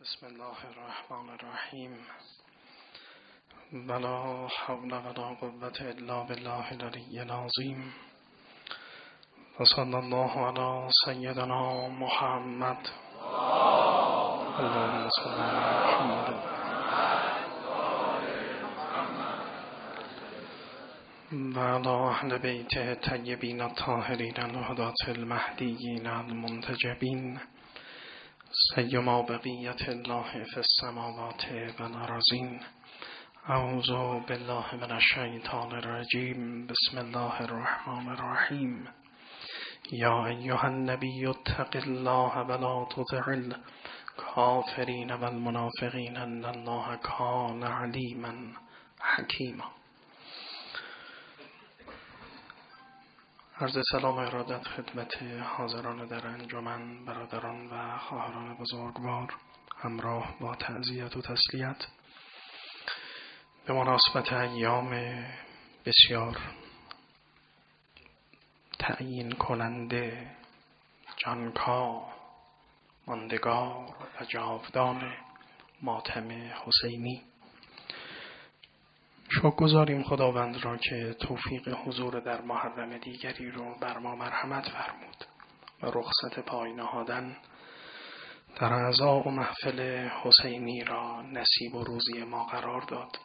بسم الله الرحمن الرحیم ولا حول ولا قوة الا بالله العلی العظیم و صلی الله علی سیدنا محمد اللهم صل علی محمد و علی اهل بیت الطیبین الطاهرین الهداة المهدیین المنتجبین سیما بقیت الله فی السماوات و الارضین. اعوذ بالله من الشیطان الرجیم. بسم الله الرحمن الرحیم. یا ایها النبی اتق الله ولا تطع الکافرین والمنافقین ان الله کان علیما حکیما. عرض سلام و ارادت خدمت حاضران در انجمن، برادران و خواهران بزرگوار، همراه با تعزیت و تسلیت به مناسبت ایام بسیار تعیین کننده، جانکا، ماندگار و جاودان ماتم حسینی. شکر گزاریم خداوند را که توفیق حضور در محرم دیگری رو بر ما مرحمت فرمود و رخصت پای نهادن در اعضاء و محفل حسینی را نصیب و روزی ما قرار داد.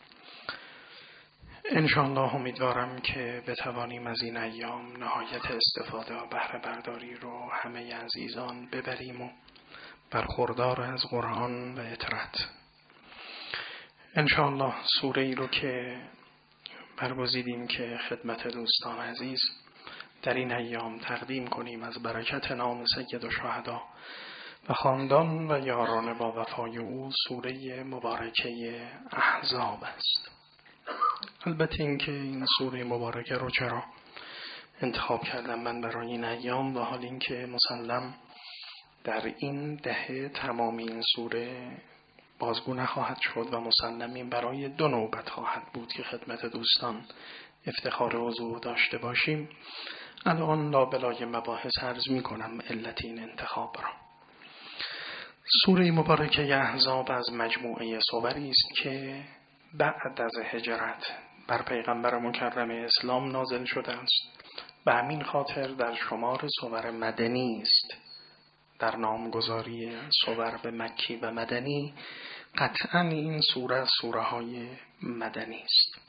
انشاءالله امیدوارم که بتوانیم از این ایام نهایت استفاده و بهره برداری رو همه عزیزان ببریم و برخوردار از قرآن و اطرت. انشاءالله سوره ای رو که برگزیدیم که خدمت دوستان عزیز در این ایام تقدیم کنیم از برکت نام سید الشهدا و خاندان و یاران با وفای او، سوره مبارکه احزاب است. البته اینکه این سوره مبارکه رو چرا انتخاب کردم من برای این ایام، و حال اینکه مسلم در این دهه تمام این سوره بازگو نخواهد شد و مسلمین برای 2 نوبت خواهد بود که خدمت دوستان افتخار حضور داشته باشیم. الان لابلای مباحث عرض می کنم علت این انتخاب را. سوره مبارکه احزاب از مجموعه سوری است که بعد از هجرت بر پیغمبر مکرم اسلام نازل شده است. به همین خاطر در شمار سور مدنی است. در نامگذاری سور به مکی و مدنی قطعا این سوره سوره های مدنی است.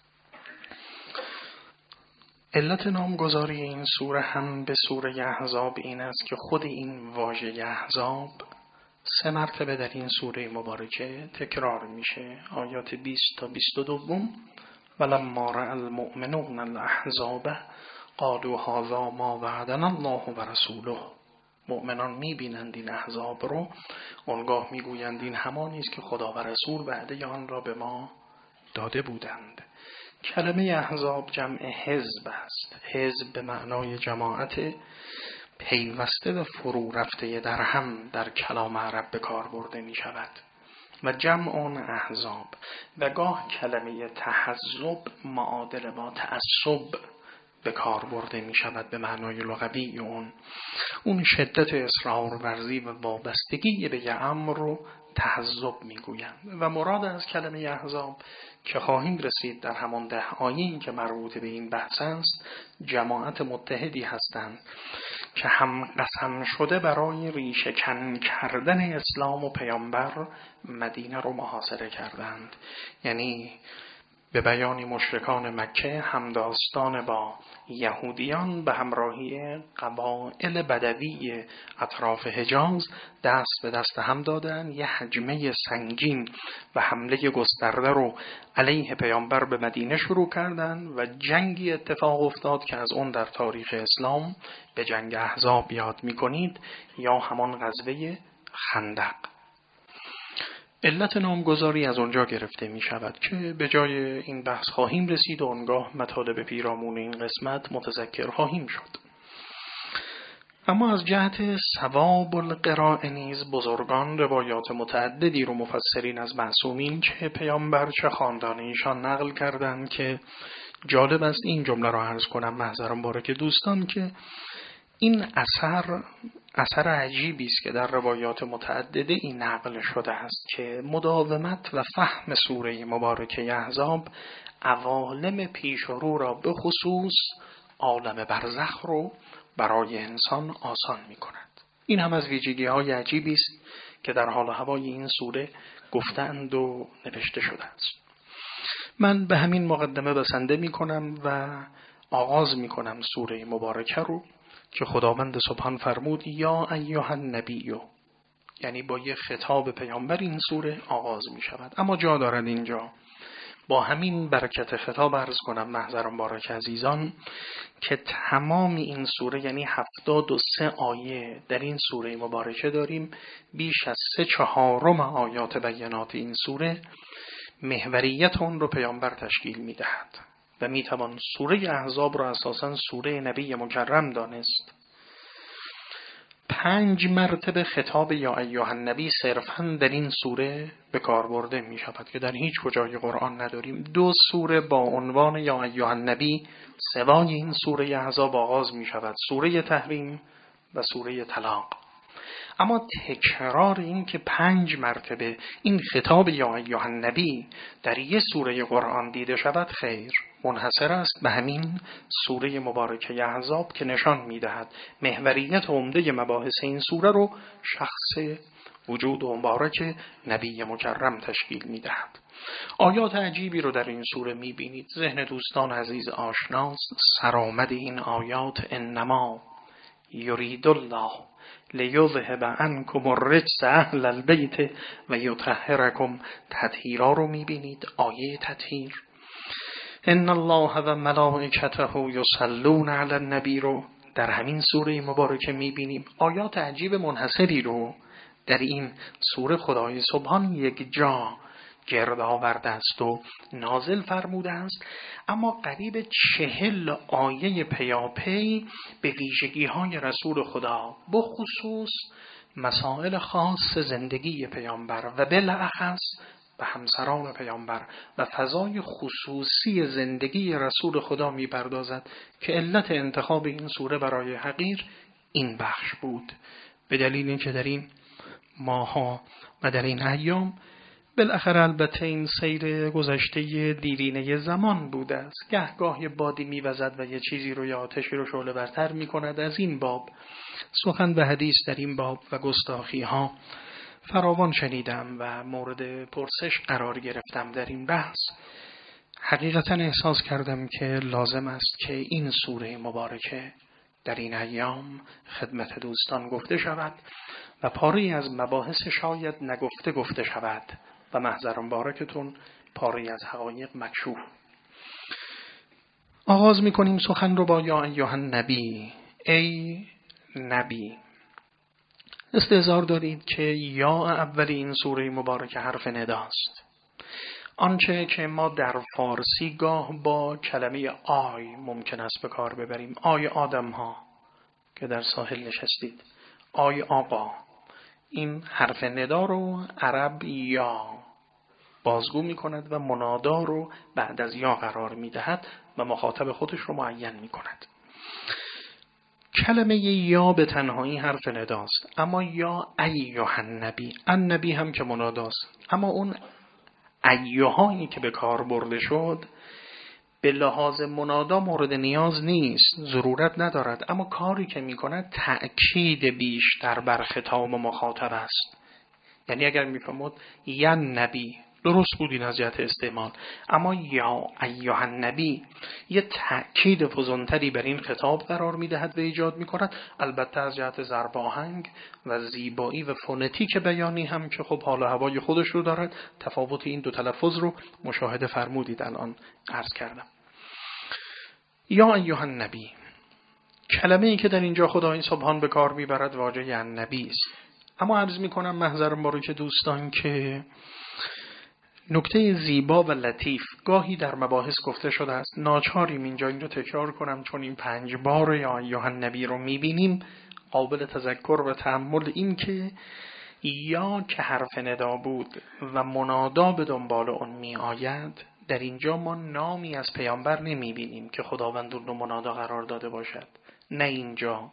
علت نامگذاری این سوره هم به سوره احزاب این است که خود این واژه احزاب 3 مرتبه در این سوره مبارکه تکرار میشه. آیات 20 تا 22 ولما رأى المؤمنون الاحزاب قالوا هذا ما وعدنا الله و رسوله. مؤمنان میبینند این احزاب رو، آنگاه میگویند این همانی است که خدا و رسول وعده آن را به ما داده بودند. کلمه احزاب جمع حزب است. حزب به معنای جماعت پیوسته و فرو رفته در هم در کلام عرب به کار برده می شود و جمع آن احزاب. و گاه کلمه تحزب معادل با تعصب به کار برده می شود به معنای لغوی اون شدت اصرار ورزی و وابستگی به یه امر رو تحزب می گویند. و مراد از کلمه احزاب که خواهیم رسید در همان 10 آیه‌ای که مربوط به این بحث است، جماعت متحدی هستند که هم قسم شده برای ریشه کن کردن اسلام و پیامبر مدینه رو محاصره کردند. یعنی به بیان مشرکان مکه همداستان با یهودیان به همراهی قبایل بدوی اطراف حجاز دست به دست هم دادن، یه هجمه سنگین و حمله گسترده رو علیه پیامبر به مدینه شروع کردن و جنگی اتفاق افتاد که از اون در تاریخ اسلام به جنگ احزاب یاد می‌کنید یا همان غزوه خندق. علت نامگذاری از اونجا گرفته می شود که به جای این بحث خواهیم رسید و آنگاه مطالب پیرامون این قسمت متذکر خواهیم شد. اما از جهت ثواب القراءه نیز بزرگان روایات متعددی رو مفسرین از معصومین چه پیامبر چه خاندان ایشان نقل کردند که جالب است این جمله را عرض کنم محضرم بارک دوستان که این اثر اثر عجیبی است که در روایات متعدده این نقل شده است که مداومت و فهم سوره مبارکه احزاب عوالم پیش رو را به خصوص عالم برزخ رو برای انسان آسان می کند. این هم از ویژگی های عجیبی است که در حال و هوای این سوره گفتند و نوشته شده است. من به همین مقدمه بسنده می کنم و آغاز می کنم سوره مبارکه رو که خداوند سبحان فرمود یا ایها النبی، یعنی با یه خطاب پیامبر این سوره آغاز می شود. اما جا دارد اینجا با همین برکت خطاب عرض کنم محضران بارک عزیزان که تمام این سوره یعنی 73 آیه در این سوره مبارکه داریم. بیش از 3/4 آیات بینات این سوره محوریت اون رو پیامبر تشکیل می دهد و می توان سوره احزاب را اساساً سوره نبی مکرم دانست. 5 مرتبه خطاب یا ایها النبی صرفاً در این سوره به کار برده می شود که در هیچ کجای قرآن نداریم. 2 سوره با عنوان یا ایها النبی سوای این سوره احزاب آغاز می شود، سوره تحریم و سوره طلاق. اما تکرار این که 5 مرتبه این خطاب یا ایها النبی در یک سوره قرآن دیده شود خیر، منحصر است به همین سوره مبارکه احزاب که نشان می‌دهد محوریت عمده مباحث این سوره رو شخص وجود مبارک نبی مکرم تشکیل می‌دهد. آیات عجیبی رو در این سوره می‌بینید. ذهن دوستان عزیز آشناست. سرآمد این آیات انما یرید الله لیذهب عنکم الرجس اهل البیت و یطهرکم تطهیرا رو می‌بینید. آیه تطهیر ان الله و ملائکته یصلون علی النبی رو در همین سوره مبارکه می‌بینیم. آیات عجیب منحصری رو در این سوره خدای سبحان یک جا گرد آورده است و نازل فرموده است. اما قریب 40 آیه پیاپی به ویژگی‌های رسول خدا، بخصوص مسائل خاص زندگی پیامبر و بالاخص به همسران پیامبر و فضای خصوصی زندگی رسول خدا می‌پردازد که علت انتخاب این سوره برای حقیر این بخش بود، به دلیل اینکه در این ماها و در این ایام بالاخره البته این سیر گذشته دیرینه زمان بوده است. گهگاه بادی می‌وزد و یه چیزی رو یا آتشی رو شعله برتر می‌کند. از این باب سخن به حدیث در این باب و گستاخی‌ها فراوان شنیدم و مورد پرسش قرار گرفتم در این بحث. حقیقتا احساس کردم که لازم است که این سوره مبارکه در این ایام خدمت دوستان گفته شود و پاری از مباحث شاید نگفته گفته شود و محضر مبارکتون پاری از حقایق مکشوف. آغاز می‌کنیم سخن رو با یا ایها النبی، ای نبی. استحضار دارید که یا اول این سوره مبارکه حرف نداست. آنچه که ما در فارسی گاه با کلمه آی ممکن است به کار ببریم، آی آدم ها که در ساحل نشستید، آی آقا، این حرف ندا رو عرب یا بازگو می کند و منادا رو بعد از یا قرار می دهد و مخاطب خودش رو معین می کند. کلمه یا به تنهایی حرف نداست، اما یا ایها النبی، النبی هم که مناداست، اما اون ایهایی که به کار برده شد به لحاظ منادا مورد نیاز نیست، ضرورت ندارد، اما کاری که می کند تأکید بیشتر بر خطاب مخاطب است. یعنی اگر می فرمود یا نبی درست بود این از جهت استعمال، اما یا ایها النبی یه تأکید فزونتری بر این خطاب قرار می دهد و ایجاد می کند. البته از جهت ضرب آهنگ و زیبایی و فونتیک بیانی هم که خب حال و هوای خودش رو دارد. تفاوت این دو تلفظ رو مشاهده فرمودید الان عرض کردم. یا ایها النبی، کلمه ای که در اینجا خدای سبحان به کار میبرد واژه النبی است. اما عرض می کنم محضر مبارک دوستان که نکته زیبا و لطیف گاهی در مباحث گفته شده است، ناچاریم اینجا این رو تکرار کنم چون این 5 بار یا ایها النبی رو میبینیم، قابل تذکر و تأمل این که یا که حرف ندا بود و منادا به دنبال اون می آید، در اینجا ما نامی از پیامبر نمی بینیم که خداوند اون رو منادا قرار داده باشد. نه اینجا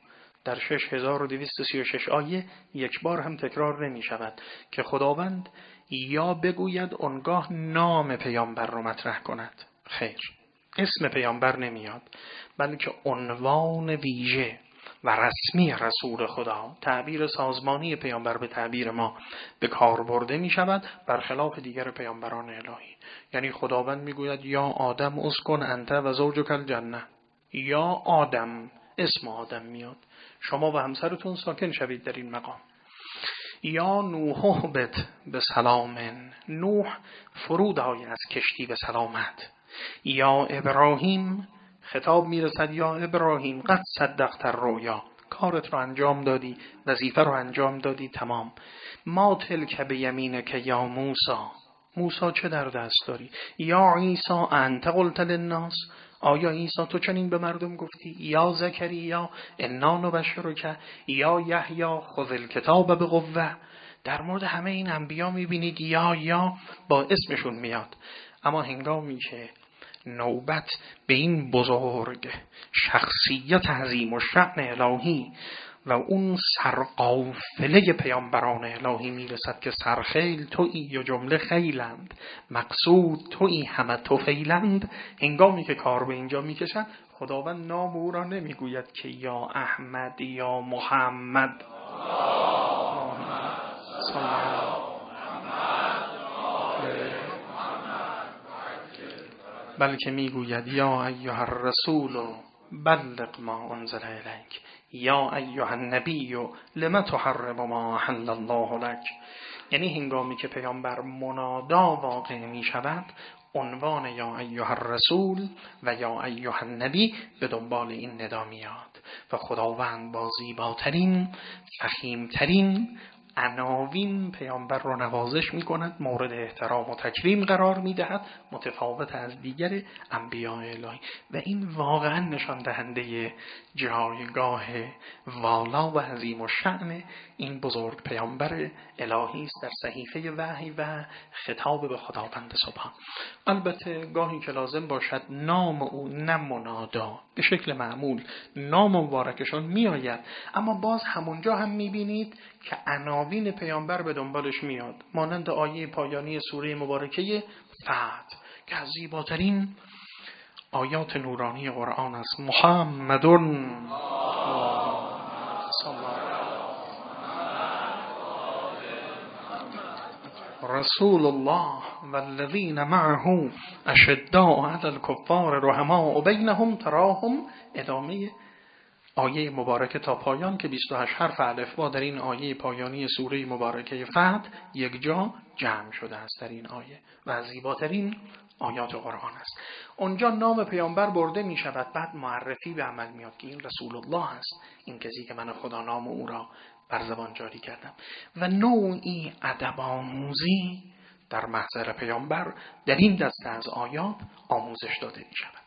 در 6236 آیه یک بار هم تکرار نمی شود که خداوند یا بگوید اونگاه نام پیامبر رو مطرح کند. خیر، اسم پیامبر نمیاد، بلکه عنوان ویژه و رسمی رسول خدا، تعبیر سازمانی پیامبر به تعبیر ما به کار برده می شود، برخلاف دیگر پیامبران الهی. یعنی خداوند می گوید یا آدم اسکن انت و زوجک الجنه، یا آدم، اسم آدم میاد، شما و همسرتون ساکن شوید در این مقام. یا نوح اهبط به سلام، نوح فرود آی از کشتی به سلامت. یا ابراهیم، خطاب میرسد یا ابراهیم قد صدقت الرؤیا، کارت رو انجام دادی، وظیفه رو انجام دادی، تمام. ما تلک بیمینک یا موسی، موسی چه در دست داری؟ یا عیسی انت قلت للناس، آیا عیسی تو چنین به مردم گفتی؟ یا زکریا انا نبشرک، یا یحیی خذ الکتاب بقوه. در مورد همه این انبیا میبینید یا با اسمشون میاد. اما هنگامی که نوبت به این بزرگ شخصیت عظیم و شأن الهی و اون سرقافله پیامبران الهی میرسد که سرخیل تویی و جمله خیلند، مقصود تویی همه توفیلند، هنگامی که کار به اینجا میکشد خداوند نام او را نمیگوید که یا احمد یا محمد، بلکه میگوید یا ایها الرسول بلغ ما انزل الیک، یا ایها النبی لم تحرم ما احل الله لک. یعنی هنگامی که پیامبر منادا واقع می شود، عنوان یا ایها الرسول و یا ایها النبی به دنبال این ندا میاد و خداوند با زیباترین، فخیمترین عناوین پیامبر رو نوازش می کند، مورد احترام و تکریم قرار می دهد، متفاوت از دیگر انبیاء الهی. و این واقعا نشان دهنده جایگاه والا و عظیم و شأن این بزرگ پیامبر الهی است در صحیفه وحی و خطاب به خداوند سبحان. البته گاهی که لازم باشد نام او نه منادا، به شکل معمول نام مبارکشون می آید، اما باز همونجا هم می بینید که عناوین پیامبر به دنبالش میاد، مانند آیه پایانی سوره مبارکه فتح که از زیباترین آیات نورانی قرآن است. محمدون رسول الله والذین معه اشداء علی الکفار رحماء بینهم تراهم. ادامه آیه مبارکه تا پایان که 28 حرف الفبا در این آیه پایانی سوره مبارکه فتح یک جا جمع شده است در این آیه و از زیباترین آیات قرآن است. اونجا نام پیامبر برده می شود، بعد معرفی به عمل میاد که این رسول الله است، این کسی که من خدا نام او را بر زبان جاری کردم. و نوعی ادب آموزی در محضر پیامبر در این دسته از آیات آموزش داده می شود.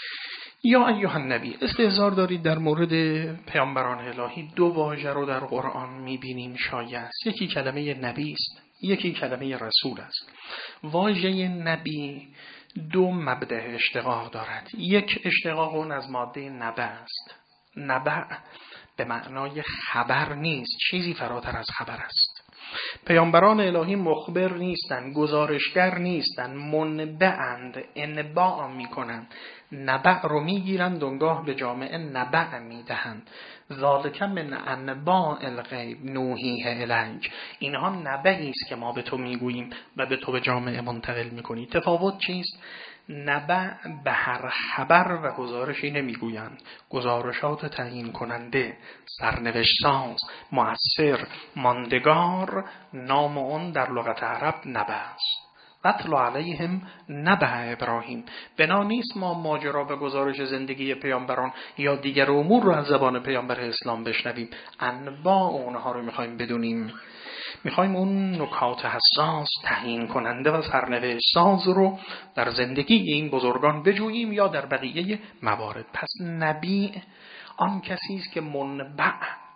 یا ایها النبی، استحضار دارید در مورد پیامبران الهی دو واژه رو در قرآن میبینیم شایع، یکی کلمه نبی است، یکی کلمه رسول است. واژه نبی دو مبدأ اشتقاق دارد. یک اشتقاق اون از ماده نبع است. نبع به معنای خبر نیست، چیزی فراتر از خبر است. پیامبران الهی مخبر نیستند، گزارشگر نیستند، منبعند، انباع میکنند، نبع رو میگیرند اونگاه به جامعه نبع میدهند. ذالک من انباء الغیب نوحیه الیک، اینها نبعی است که ما به تو میگوییم و به تو به جامعه منتقل میکنی. تفاوت چیست؟ نبع به هر خبر و گزارشی نمیگویند، گزارشات تعیین کننده، سرنوشت ساز، مؤثر، ماندگار، نام اون در لغت عرب نبع است. وَاتْلُ عَلَیْهِمْ نَبَأَ ابراهیم. بنا نیست ما ماجرا و گزارش زندگی پیامبران یا دیگر امور رو از زبان پیامبر اسلام بشنویم، انباء اونها رو میخوایم بدونیم، میخوایم اون نکات حساس، تعیین کننده و سرنوشت ساز رو در زندگی این بزرگان بجوییم یا در بقیه موارد. پس نبی آن کسی است که منبع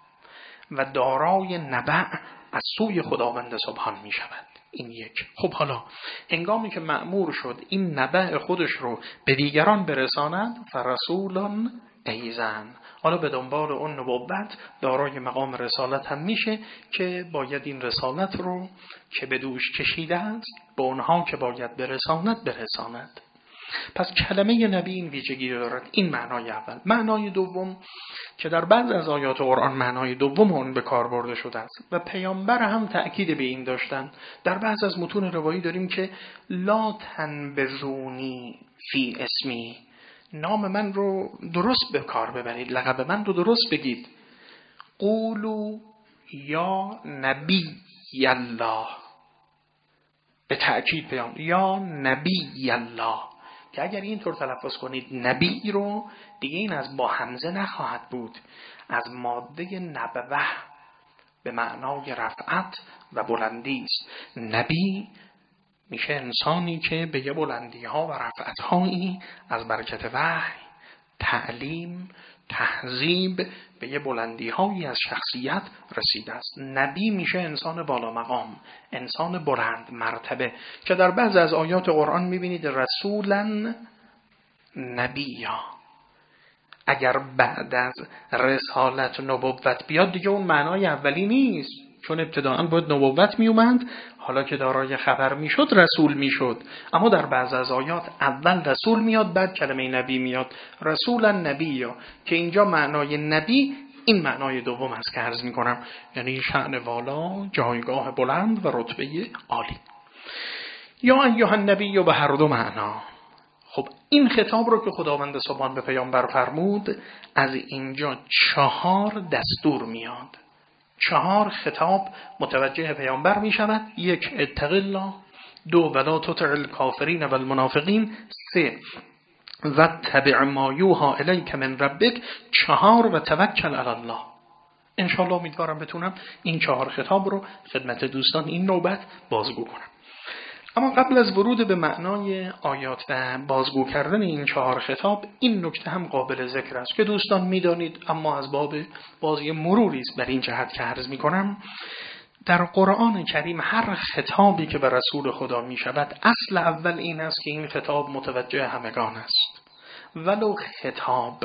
و دارای نبع از سوی خداوند سبحان می شود. این یک. خب حالا هنگامی که مأمور شد این نبع خودش رو به دیگران برساند، فرسولان ای زن. حالا به دنبال اون نبوت دارای مقام رسالت هم میشه که باید این رسالت رو که به دوش کشیده است به اونها که باید برساند. پس کلمه نبی این ویژگی دارد. این معنای اول. معنای دوم که در بعض از آیات قرآن معنای دوم اون به کار برده شده است و پیامبر هم تأکید به این داشتن. در بعض از متون روایی داریم که لا تنبذونی فی اسمی، نام من رو درست به کار ببرید، لقب من رو درست بگید. قولوا یا نبی الله، به تأکید پیام یا نبی الله، که اگر اینطور تلفظ کنید نبی رو دیگه این از با همزه نخواهد بود، از ماده نبوه به معنای رفعت و بلندی است. نبی میشه انسانی که به یه بلندی ها و رفعت هایی از برکت وحی، تعلیم، تهذیب به یه بلندی هایی از شخصیت رسیده است. نبی میشه انسان بالا مقام، انسان بلند مرتبه، که در بعض از آیات قرآن میبینید رسولا نبیا. اگر بعد از رسالت نبوت بیاد دیگه اون معنای اولی نیست، چون ابتداءً باید نبوت میومد، حالا که دارای خبر میشد رسول میشد. اما در بعض از آیات اول رسول میاد بعد کلمه نبی میاد، رسولا نبیا، که اینجا معنای نبی این معنای دوم است که عرض میکنم، یعنی شأن والا، جایگاه بلند و رتبه عالی. یا ایها النبی به هر دو معنا. خب این خطاب رو که خداوند سبحان به پیامبر فرمود، از اینجا 4 دستور میاد، 4 خطاب متوجه پیامبر می شود. 1 اتق الله، 2 ولا تطع الکافرین و المنافقین، 3 واتبع ما یوحی الیک من ربک، 4 و توکل علی الله. انشاءالله امیدوارم بتونم این 4 خطاب رو خدمت دوستان این نوبت بازگو کنم. اما قبل از ورود به معنای آیات و بازگو کردن این 4 خطاب، این نکته هم قابل ذکر است که دوستان میدانید، اما از باب بازی مروری است بر این جهت که عرض میکنم. در قرآن کریم هر خطابی که به رسول خدا می شود، اصل اول این است که این خطاب متوجه همگان است، ولو خطاب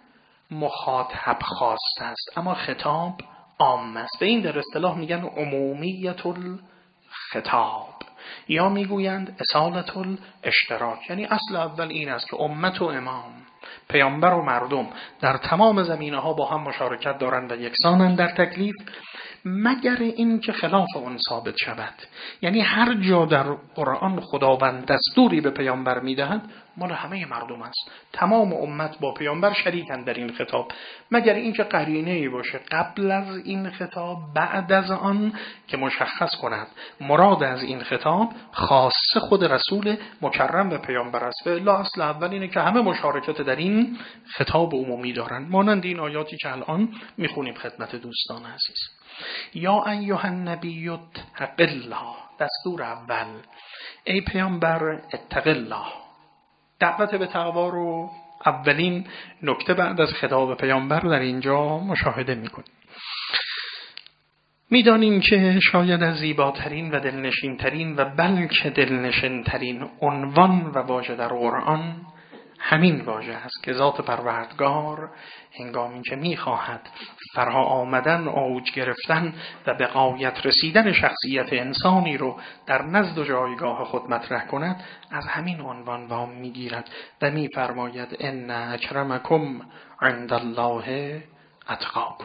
مخاطب خاص است، اما خطاب عام است. به این در اصطلاح میگن عمومیت الخطاب، یا میگویند اصالت الاشتراک. یعنی اصل اول این است که امت و امام، پیامبر و مردم در تمام زمینه ها با هم مشارکت دارند و یکسانند در تکلیف، مگر این که خلاف اون ثابت شود. یعنی هر جا در قرآن خداوند دستوری به پیامبر میدهد مال همه مردم است، تمام امت با پیامبر شریکند در این خطاب، مگر این که قرینه‌ای باشه قبل از این خطاب بعد از آن که مشخص کند مراد از این خطاب خاص خود رسول مکرم به پیامبر است. و الا اصل اول اینه که همه مشارکت در این خطاب عمومی دارند، مانند این آیاتی که الان میخونیم خدمت دوستان عزیز. یا ایها النبی اتق الله، دستور اول، ای پیامبر اتق الله. دعوت به تقوا رو اولین نکته بعد از خطاب پیامبر در اینجا مشاهده میکنیم. میدانیم که شاید از زیباترین و دلنشینترین و بلکه دلنشینترین عنوان و واژه در قرآن همین واژه است که ذات پروردگار هنگامی که میخواهد فرا آمدن، اوج گرفتن و به غایت رسیدن شخصیت انسانی رو در نزد و جایگاه خود مطرح کند، از همین عنوان وام میگیرد و میفرماید ان اکرمکم عند الله اتقاکم.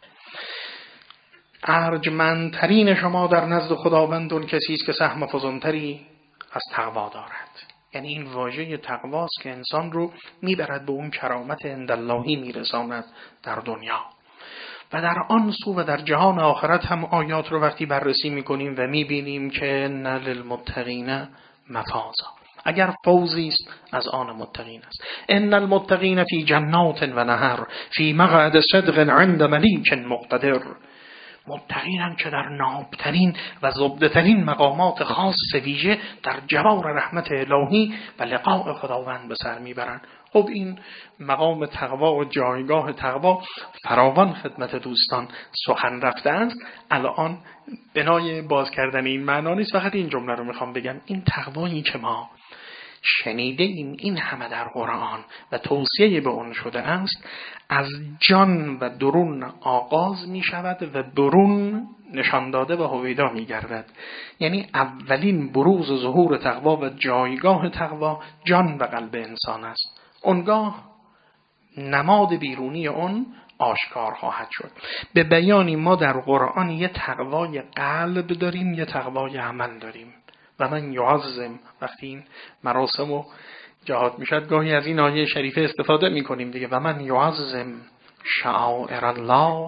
ارجمندترین شما در نزد خداوند اون کسی است که سهم فزونتری از تقوا دارد. یعنی این واژه تقواست که انسان رو میبرد به اون کرامت عنداللهی میرساند در دنیا و در آن سو و در جهان آخرت هم. آیات رو وقتی بررسی میکنیم و میبینیم که ان للمتقین مفازا، اگر فوزی است از آن متقین است. ان المتقین فی جنات و نهر فی مقعد صدق عند ملیک مقتدر. متقین هم که در نابترین و زبدترین مقامات خاص ویژه در جوار رحمت الهی و لقاء خداوند به سر میبرند. خب این مقام تقوا و جایگاه تقوا فراوان خدمت دوستان سخن رفته است. الان بنای باز کردن این معنا نیست، فقط این جمله رو میخوام بگم. این تقوایی که ما شنیده این همه در قرآن و توصیه به اون شده است، از جان و درون آغاز می شود و برون نشان داده و هویدا می گردد. یعنی اولین بروز و ظهور تقوا و جایگاه تقوا جان و قلب انسان است. اونگاه نماد بیرونی اون آشکار خواهد شد. به بیانی ما در قرآن یه تقوای قلب داریم، یه تقوای عمل داریم. و من یعظم، وقتی این مراسم و جهاد میشد گاهی از این آیه شریفه استفاده میکنیم دیگه، و من یعظم شعائر الله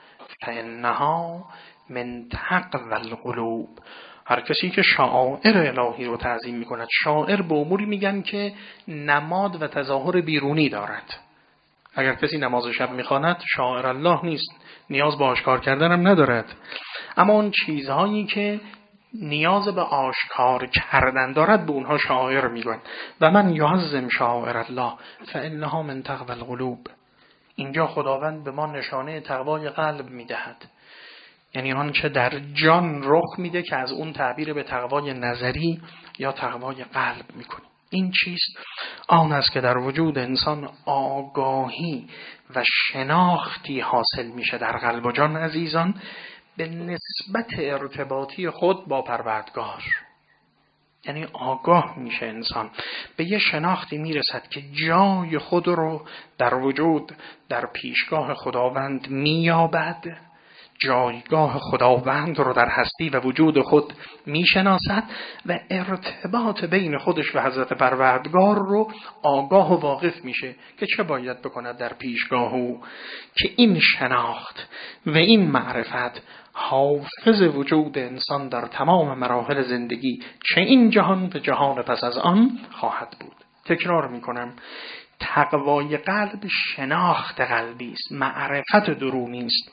فانها من تقوی القلوب. هر کسی که شعائر الهی رو تعظیم میکند، شاعر به اموری میگن که نماد و تظاهر بیرونی دارد. اگر کسی نماز شب میخواند شاعر الله نیست، نیاز به آشکار کردن هم ندارد، اما اون چیزهایی که نیاز به آشکار کردن دارد به اونها شاعر میگن. و من یعظم شعائر الله فانها من تقوی القلوب. اینجا خداوند به ما نشانه تقوای قلب میدهد، یعنی آنچه در جان رخ میده که از اون تعبیر به تقوای نظری یا تقوای قلب میکنیم. این چیست؟ آن است که در وجود انسان آگاهی و شناختی حاصل میشه در قلب و جان عزیزان به نسبت ارتباطی خود با پروردگار. یعنی آگاه میشه انسان، به یه شناختی میرسد که جای خود رو در وجود در پیشگاه خداوند مییابد، جایگاه خداوند رو در هستی و وجود خود میشناسد و ارتباط بین خودش و حضرت پروردگار رو آگاه و واقف میشه که چه باید بکند در پیشگاه او، که این شناخت و این معرفت حافظ وجود انسان در تمام مراحل زندگی، چه این جهان و جهان پس از آن خواهد بود. تکرار میکنم، تقوای قلب شناخت قلبی است، معرفت درونی است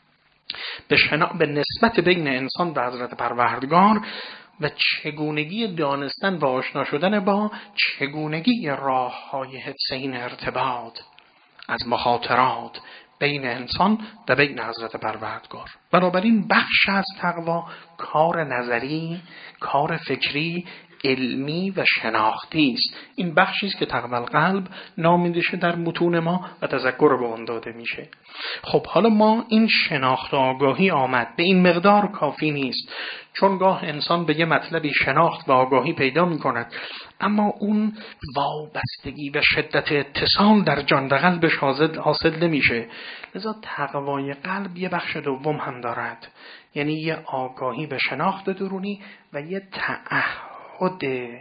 به نسبت بین انسان و حضرت پروردگار و چگونگی دانستن و آشنا شدن با چگونگی راه‌های حفظ این ارتباط از مخاطرات بین انسان و بین حضرت پروردگار. بنابراین بخش از تقوا کار نظری، کار فکری، علمی و شناختی است. این بخشی است که تقوی القلب نامیده شده در متون ما و تذکر به آن داده میشه. خب حالا ما این شناخت و آگاهی آمد، به این مقدار کافی نیست، چون گاه انسان به یه مطلبی شناخت و آگاهی پیدا میکند اما اون وابستگی و شدت اتصال در جان و قلبش حاصل نمیشه. لذا تقوای قلب یه بخش دوم هم دارد، یعنی یه آگاهی به شناخت درونی و یه تعهد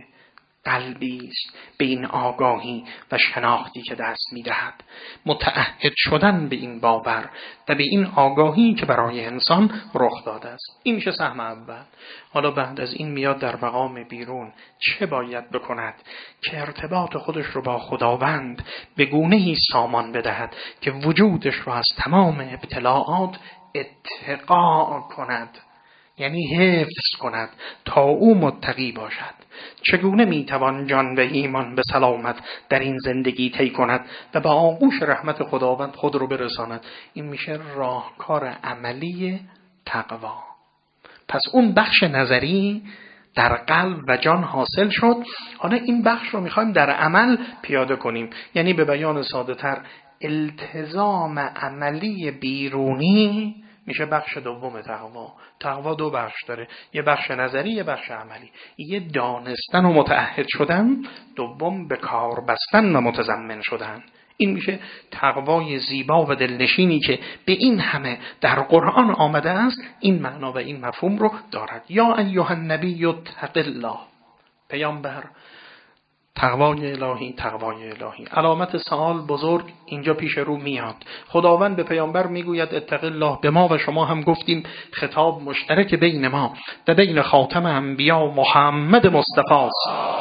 قلبی است به این آگاهی و شناختی که دست می‌دهد، متعهد شدن به این باور و به این آگاهی که برای انسان رخ داده است. این میشه سهم اول. حالا بعد از این میاد در مقام بیرون چه باید بکند که ارتباط خودش رو با خداوند به گونه‌ای سامان بدهد که وجودش رو از تمام ابتلاعات اتقا کند، یعنی حفظ کند تا او متقی باشد. چگونه میتوان جان و ایمان به سلامت در این زندگی طی کند و به آغوش رحمت خداوند خود رو برساند؟ این میشه راهکار عملی تقوا. پس اون بخش نظری در قلب و جان حاصل شد، حالا این بخش رو میخوایم در عمل پیاده کنیم، یعنی به بیان ساده تر التزام عملی بیرونی میشه بخش دوم تقوا. تقوا دو بخش داره، یه بخش نظری، یه بخش عملی. یه دانستن و متعهد شدن، دوم به کار بستن و متضمن شدن. این میشه تقوای زیبا و دلنشینی که به این همه در قرآن آمده است، این معنا و این مفهوم رو دارد. یا ایها النبی اتق الله، پیامبر تقوای الهی، تقوای الهی. علامت سوال بزرگ اینجا پیش رو میاد. خداوند به پیامبر میگوید اتق الله. به ما و شما هم گفتیم خطاب مشترک بین ما و بین خاتم انبیا محمد مصطفی است.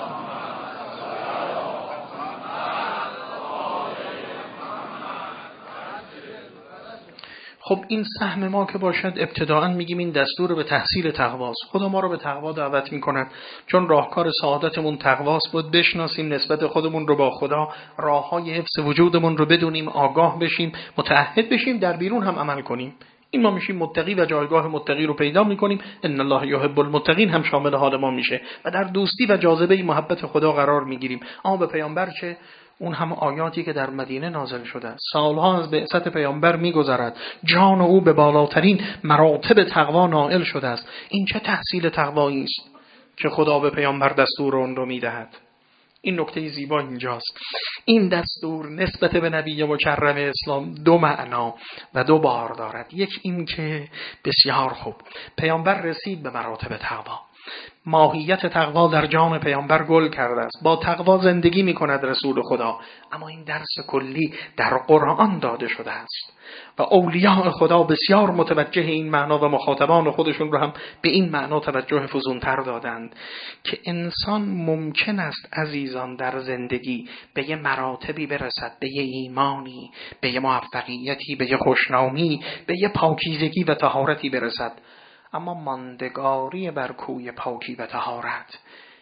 خب این سهم ما که باشد، ابتداءً میگیم این دستور به تحصیل تقواست. خدا ما رو به تقوا دعوت میکند، چون راهکار سعادتمون تقواست. بود بشناسیم نسبت خودمون رو با خدا، راههای حفظ وجودمون رو بدونیم، آگاه بشیم، متعهد بشیم، در بیرون هم عمل کنیم. این ما میشیم متقی و جایگاه متقی رو پیدا میکنیم. ان الله یحب المتقین هم شامل حال ما میشه و در دوستی و جاذبه محبت خدا قرار میگیریم. اما به پیامبر چه؟ اون هم آیاتی که در مدینه نازل شده است. سالها از بعثت پیامبر میگذرد، جان او به بالاترین مراتب تقوا نائل شده است. این چه تحصیل تقوایی است که خدا به پیامبر دستور اون رو میدهد. این نکته زیبا اینجاست. این دستور نسبت به نبی مکرم اسلام دو معنا و دو بار دارد. یک این که بسیار خوب پیامبر رسید به مراتب تقوا، ماهیت تقوا در جان پیامبر گل کرده است، با تقوا زندگی می کند رسول خدا. اما این درس کلی در قرآن داده شده است و اولیاء خدا بسیار متوجه این معنا و مخاطبان خودشون رو هم به این معنا توجه فزونتر دادند که انسان ممکن است عزیزان در زندگی به یه مراتبی برسد، به یه ایمانی، به یه موفقیتی، به یه خوشنامی، به یه پاکیزگی و طهارتی برسد، اما ماندگاری بر کوی پاکی و طهارت،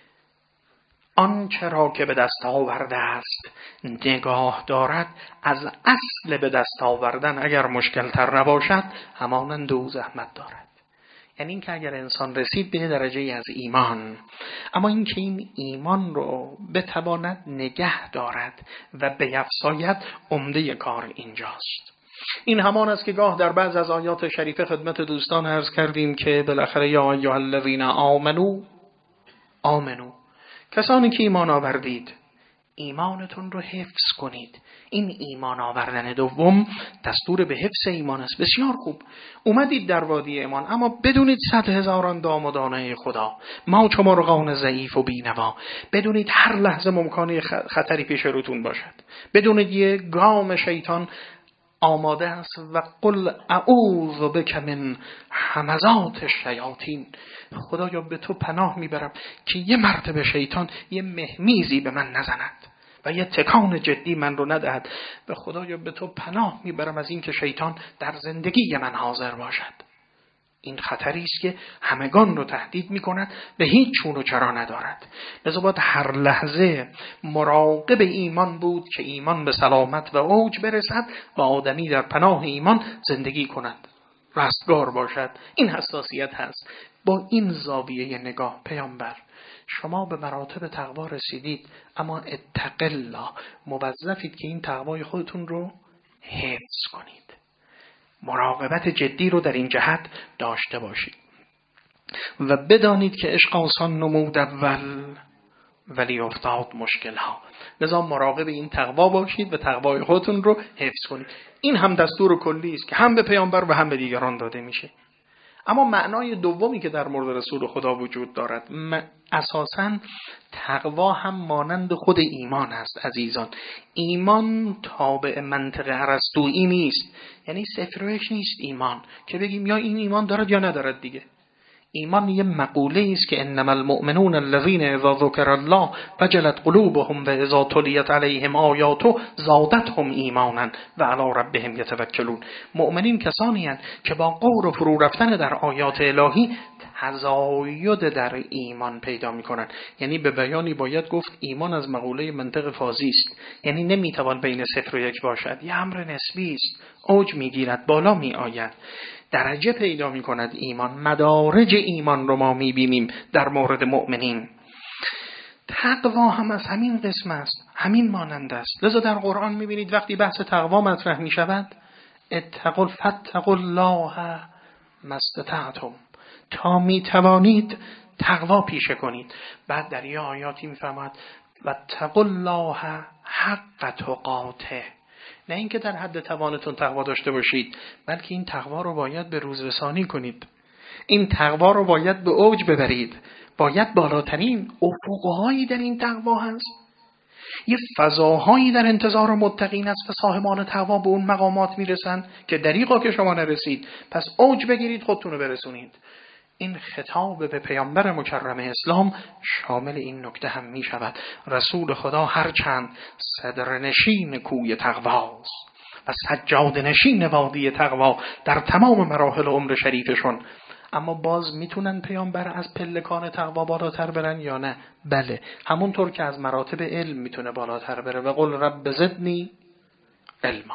آنچه را که به دست آورده است نگاه دارد، از اصل به دست آوردن اگر مشکل تر نباشد همانند او زحمت دارد. یعنی این که اگر انسان رسید به درجه از ایمان، اما این که این ایمان رو بتواند نگه دارد و بیفزاید، عمده کار اینجاست. این همان است که گاه در بعض از آیات شریفه خدمت دوستان عرض کردیم که بالاخره یا ایها الذین آمنو، کسانی که ایمان آوردید ایمانتون رو حفظ کنید. این ایمان آوردن دوم دستور به حفظ ایمان است. بسیار خوب اومدید در وادی ایمان، اما بدونید 100,000 دام و دانه خدا، ما چو مرغان ضعیف و بینوا. بدونید هر لحظه ممکنه خطری پیش روتون باشد. بدونید یه گام شیطان آماده است و قل اعوذ بک من همزات الشیاطین. خدایا به تو پناه میبرم که یه مرتبه شیطان یه مهمیزی به من نزند و یه تکان جدی من رو ندهد. و خدایا به تو پناه میبرم از این که شیطان در زندگی من حاضر باشد. این خطری است که همگان رو تهدید میکند، به هیچ چون و چرا ندارد. لذا باید هر لحظه مراقب ایمان بود که ایمان به سلامت و اوج برسد و آدمی در پناه ایمان زندگی کند، رستگار باشد. این حساسیت هست. با این زاویه نگاه پیامبر، شما به مراتب تقوا رسیدید، اما اتق الله، موظفید که این تقوای خودتون رو حفظ کنید. مراقبت جدی رو در این جهت داشته باشید و بدانید که عشق آسان نمود اول ولی افتاد مشکل ها. لذا مراقب این تقوا باشید و تقوای خودتون رو حفظ کنید. این هم دستور کلی است که هم به پیامبر و هم به دیگران داده میشه. اما معنای دومی که در مورد رسول خدا وجود دارد، اساساً تقوا هم مانند خود ایمان است عزیزان. ایمان تابع منطق ارسطویی نیست، یعنی 0 و 1 نیست ایمان که بگیم یا این ایمان دارد یا ندارد دیگه. ایمان یه مقوله است که انما المؤمنون الذين اذا ذكر الله وجلت قلوبهم و اذا تليت عليهم آیاته زادتهم ایمانا و علی ربهم یتوکلون. مؤمنین کسانی هستند که با غور و فرو رفتن در آیات الهی تزاید در ایمان پیدا میکنند. یعنی به بیانی باید گفت ایمان از مقوله منطق فازی است، یعنی نمیتوان بین 0 و 1 باشد، یه امر نسبی است، اوج میگیرد، بالا میآید، درجه پیدا می کند ایمان. مدارج ایمان رو ما می بینیم در مورد مؤمنین. تقوا هم از همین قسم است، همین مانند است. لذا در قرآن می بینید وقتی بحث تقوا مطرح می شود، فاتقوا الله ما استطعتم، تا می توانید تقوا پیشه کنید. بعد در یه آیاتی می فرماید واتقوا الله حق تقاته، نه اینکه در حد توانتون تقوا داشته باشید، بلکه این تقوا رو باید به روز رسانی کنید. این تقوا رو باید به اوج ببرید. باید بالاترین افقهایی در این تقوا هست. یه فضاهایی در انتظار متقین است و صاحبان تقوا به اون مقامات میرسن که دریغا که شما نرسید، پس اوج بگیرید، خودتون رو برسونید. این خطاب به پیامبر مکرم اسلام شامل این نکته هم می شود. رسول خدا هرچند صدرنشین کوی تقواست و سجاده نشین وادی تقوا در تمام مراحل عمر شریفشون، اما باز میتونن پیامبر از پلکان تقوا بالاتر برن یا نه؟ بله، همونطور که از مراتب علم میتونه بالاتر بره و قل رب زدنی علما.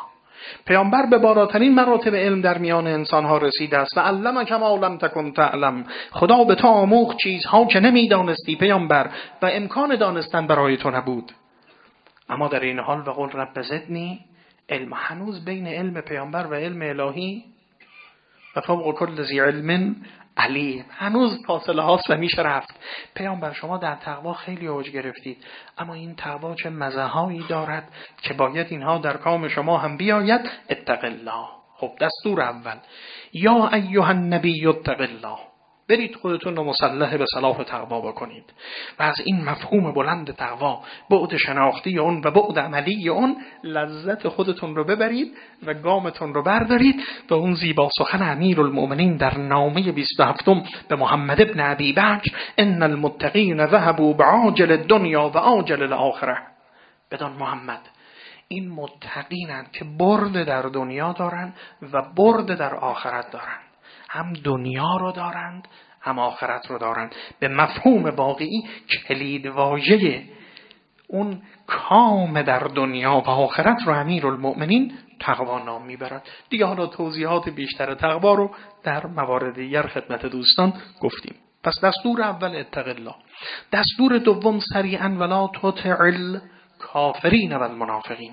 پیامبر به بالاترین مراتب علم در میان انسانها رسیده است و علمک ما لم تکن تعلم. خدا به تو آموخت چیزها که نمیدانستی پیامبر و امکان دانستن برای تو نبود. اما در این حال و قل رب زدنی علم، هنوز بین علم پیامبر و علم الهی و فوق کل ذی علم علیم هنوز فاصله هاست و میشه رفت. پیامبر شما در تقوا خیلی اوج گرفتید، اما این تقوا چه مزهایی دارد که باید اینها در کام شما هم بیاید. اتق الله. خب دستور اول یا ایها النبی اتق الله، برید خودتون رو مسلح به صلاح تقوا بکنید و از این مفهوم بلند تقوا، بعد شناختی اون و بعد عملی اون، لذت خودتون رو ببرید و گامتون رو بردارید و اون زیبا سخن امیرالمؤمنین در نامه 27 به محمد ابن ابی بکر ان المتقین ذهبوا بعاجل الدنیا و آجل الاخره. بدان محمد این متقینند که برد در دنیا دارند و برد در آخرت دارند، هم دنیا رو دارند هم آخرت رو دارند. به مفهوم واقعی کلید واژه اون کام در دنیا و آخرت رو امیرالمؤمنین تقوا نام میبرد. دیگه حالا توضیحات بیشتر تقوا رو در موارد دیگر خدمت دوستان گفتیم. پس دستور اول اتق الله. دستور دوم سریعا ولا تطع الکافرین و المنافقین.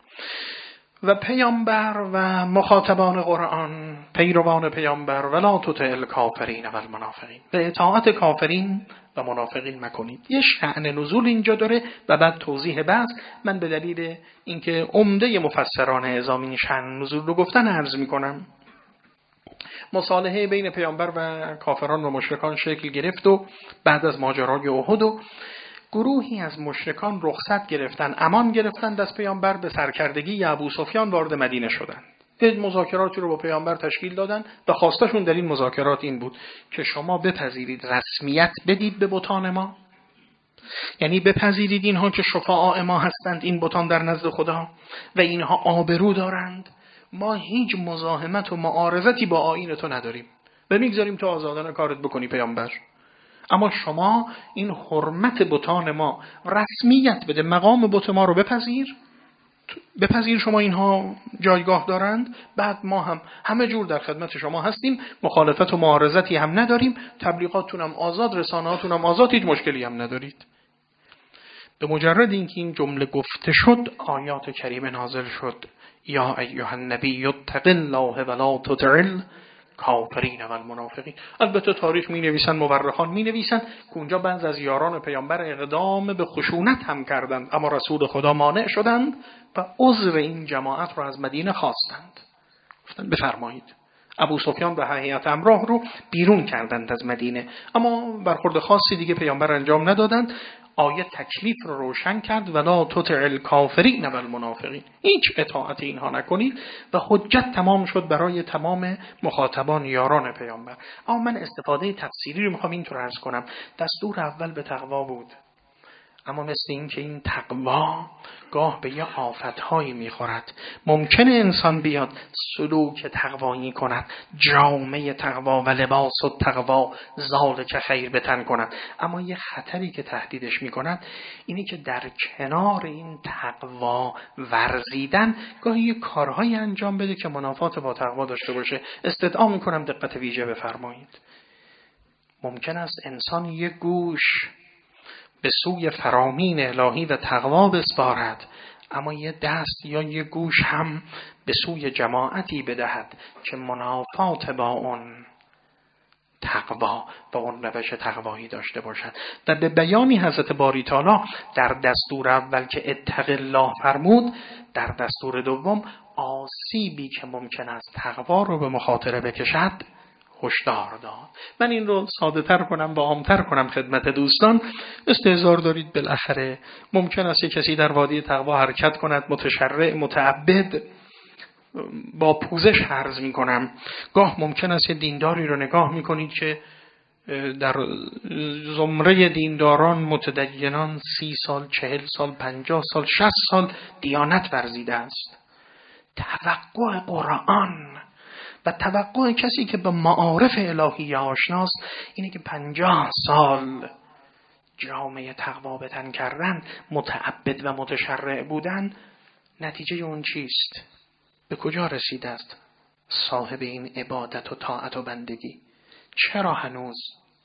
و پیامبر و مخاطبان قرآن، پیروان پیامبر، ولا تطع الکافرین و المنافقین، به اطاعت کافرین و منافقین مکنید. یه شأن نزول اینجا داره و بعد توضیح بعض. من به دلیل اینکه عمده مفسران اعظام این شأن نزول رو گفتن عرض میکنم. مصالحه بین پیامبر و کافران و مشرکان شکل گرفت و بعد از ماجرای احد و گروهی از مشرکان رخصت گرفتن، امان گرفتن از پیامبر، به سرکردگی ابو سفیان وارد مدینه شدند. مذاکراتی رو با پیامبر تشکیل دادن و خواستشون در این مذاکرات این بود که شما بپذیرید رسمیت بدید به بتان ما، یعنی بپذیرید اینها که شفعاء ما هستند، این بتان در نزد خدا و اینها آبرو دارند. ما هیچ مزاحمت و معارضتی با آیین تو نداریم و میگذاریم تو آزادانه کارت بکنی پیامبر، اما شما این حرمت بتان ما رسمیت بده، مقام بت ما رو بپذیر شما اینها جایگاه دارند، بعد ما هم همه جور در خدمت شما هستیم، مخالفت و معارضتی هم نداریم، تبلیغاتتون هم آزاد، رسانه‌هاتون هم آزاد، هیچ مشکلی هم ندارید. به مجرد اینکه این جمله گفته شد آیات کریمه نازل شد یا ایها النبی اتق الله ولا تطع الکافرین و المنافقین. البته تاریخ می نویسن، مورخان می نویسن که اونجا بعض از یاران پیامبر اقدام به خشونت هم کردند، اما رسول خدا مانع شدند و عذر این جماعت رو از مدینه خواستند، گفتند بفرمایید. ابو سفیان و هیئت امراه رو بیرون کردند از مدینه، اما برخورد خاصی دیگه پیامبر انجام ندادند. آیه تکلیف رو روشن کرد ولا تطع الکافرین و المنافقین، هیچ اطاعت اینها نکنید و حجت تمام شد برای تمام مخاطبان یاران پیامبر. اما من استفاده تفسیری رو میخوام اینطور عرض کنم. دستور اول به تقوا بود، اما مثل این که این تقوا گاه به یه آفتهایی میخورد. ممکنه انسان بیاد سلوک تقوایی کند، جامعه تقوا و لباس و تقوا ذالک خیر بتن کند، اما یه خطری که تهدیدش میکند اینی که در کنار این تقوا ورزیدن گاهی یه کارهایی انجام بده که منافات با تقوا داشته باشه. استدعا میکنم دقت ویژه بفرمایید. ممکن است انسان یه گوش به سوی فرامین الهی و تقوا بسپارد، اما یه دست یا یه گوش هم به سوی جماعتی بدهد که منافات با اون تقوا و اون روش تقوایی داشته باشد. و به بیانی حضرت باری تعالی در دستور اول که اتق الله فرمود، در دستور دوم آسیبی که ممکن است تقوا رو به مخاطره بکشد هشدار داد. من این رو ساده تر کنم و عام‌تر کنم خدمت دوستان. استهزار دارید، بالاخره ممکن است کسی در وادی تقوا حرکت کند، متشرع، متعبد، با پوزش عرض می کنم. گاه ممکن است دینداری رو نگاه می کنید که در زمره دینداران متدینان 30 سال، 40 سال، 50 سال، 60 سال دیانت ورزیده است. توقع قرآن و توقع کسی که به معارف الهی آشناست اینه که 50 سال جامعه تقوا بتن کردن، متعبد و متشرع بودن، نتیجه اون چیست؟ به کجا رسیده است صاحب این عبادت و طاعت و بندگی؟ چرا هنوز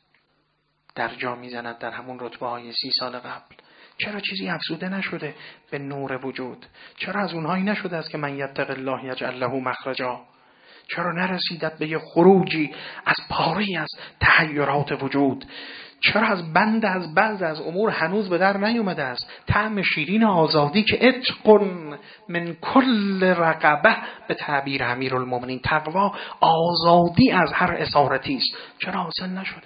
در جا میزند در همون رتبه های 30 سال قبل؟ چرا چیزی افزوده نشده به نور وجود؟ چرا از اونهایی نشده است که من یتق الله یجعل له مخرجا؟ چرا نرسیدت به یه خروجی از پاری از تحیرات وجود؟ چرا از بند از بعض از امور هنوز به در نیومده است؟ طعم شیرین آزادی که عتق من کل رقبه به تعبیر امیرالمومنین، تقوا آزادی از هر اسارتی است، چرا حاصل نشده؟